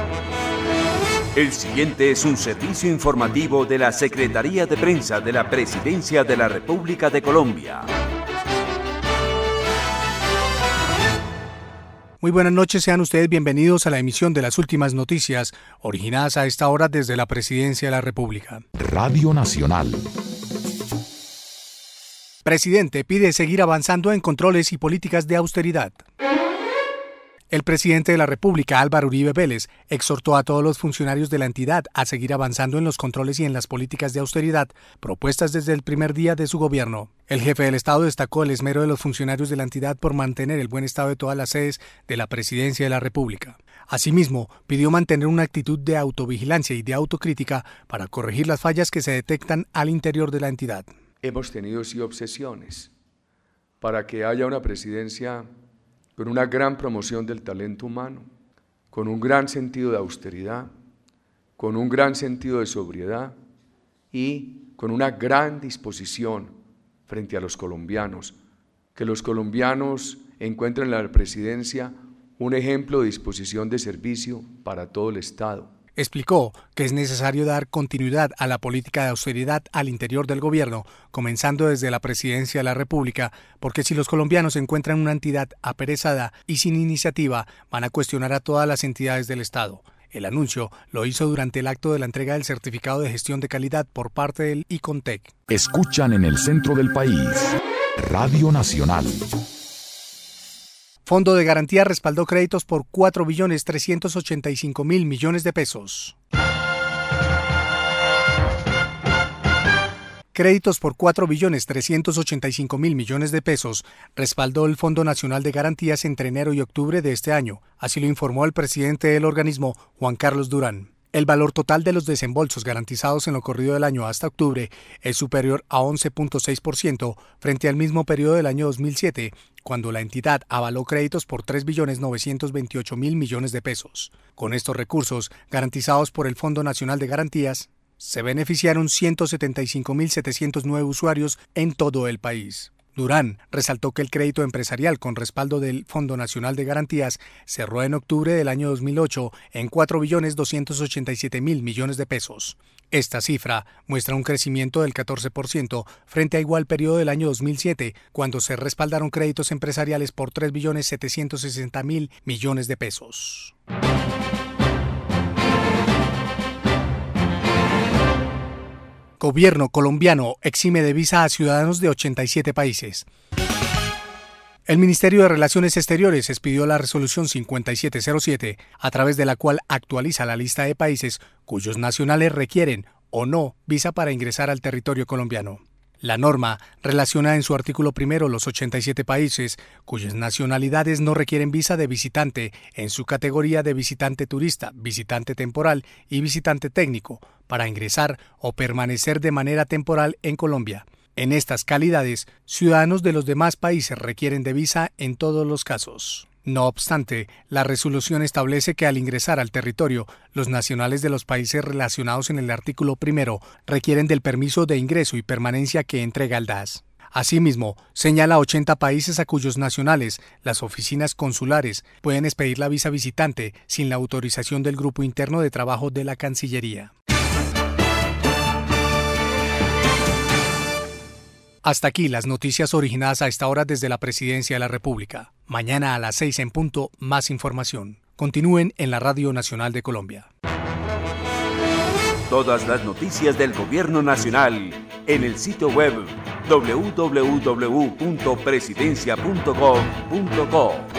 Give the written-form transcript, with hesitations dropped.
El siguiente es un servicio informativo de la Secretaría de Prensa de la Presidencia de la República de Colombia. Muy buenas noches, sean ustedes bienvenidos a la emisión de las últimas noticias, originadas a esta hora desde la Presidencia de la República. Radio Nacional. Presidente pide seguir avanzando en controles y políticas de austeridad. El presidente de la República, Álvaro Uribe Vélez, exhortó a todos los funcionarios de la entidad a seguir avanzando en los controles y en las políticas de austeridad propuestas desde el primer día de su gobierno. El jefe del Estado destacó el esmero de los funcionarios de la entidad por mantener el buen estado de todas las sedes de la Presidencia de la República. Asimismo, pidió mantener una actitud de autovigilancia y de autocrítica para corregir las fallas que se detectan al interior de la entidad. Hemos tenido sí obsesiones para que haya una presidencia con una gran promoción del talento humano, con un gran sentido de austeridad, con un gran sentido de sobriedad y con una gran disposición frente a los colombianos, que los colombianos encuentren en la presidencia un ejemplo de disposición de servicio para todo el Estado. Explicó que es necesario dar continuidad a la política de austeridad al interior del gobierno, comenzando desde la Presidencia de la República, porque si los colombianos encuentran una entidad aperezada y sin iniciativa, van a cuestionar a todas las entidades del Estado. El anuncio lo hizo durante el acto de la entrega del certificado de gestión de calidad por parte del ICONTEC. Escuchan en el centro del país, Radio Nacional. Fondo de Garantía respaldó créditos por 4.385.000 millones de pesos. Créditos por 4.385.000 millones de pesos respaldó el Fondo Nacional de Garantías entre enero y octubre de este año, así lo informó el presidente del organismo, Juan Carlos Durán. El valor total de los desembolsos garantizados en lo corrido del año hasta octubre es superior a 11.6% frente al mismo periodo del año 2007, cuando la entidad avaló créditos por 3.928.000 millones de pesos. Con estos recursos, garantizados por el Fondo Nacional de Garantías, se beneficiaron 175.709 usuarios en todo el país. Durán resaltó que el crédito empresarial con respaldo del Fondo Nacional de Garantías cerró en octubre del año 2008 en 4.287.000 millones de pesos. Esta cifra muestra un crecimiento del 14% frente a igual periodo del año 2007, cuando se respaldaron créditos empresariales por 3.760.000 millones de pesos. Gobierno colombiano exime de visa a ciudadanos de 87 países. El Ministerio de Relaciones Exteriores expidió la resolución 5707, a través de la cual actualiza la lista de países cuyos nacionales requieren o no visa para ingresar al territorio colombiano. La norma relaciona en su artículo primero los 87 países cuyas nacionalidades no requieren visa de visitante en su categoría de visitante turista, visitante temporal y visitante técnico para ingresar o permanecer de manera temporal en Colombia. En estas calidades, ciudadanos de los demás países requieren de visa en todos los casos. No obstante, la resolución establece que al ingresar al territorio, los nacionales de los países relacionados en el artículo primero requieren del permiso de ingreso y permanencia que entrega el DAS. Asimismo, señala 80 países a cuyos nacionales las oficinas consulares pueden expedir la visa visitante sin la autorización del Grupo Interno de Trabajo de la Cancillería. Hasta aquí las noticias originadas a esta hora desde la Presidencia de la República. Mañana a las 6 en punto, más información. Continúen en la Radio Nacional de Colombia. Todas las noticias del Gobierno Nacional en el sitio web www.presidencia.gov.co.